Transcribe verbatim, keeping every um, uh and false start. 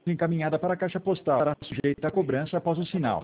encaminhada para a caixa postal, será sujeita a cobrança após o sinal.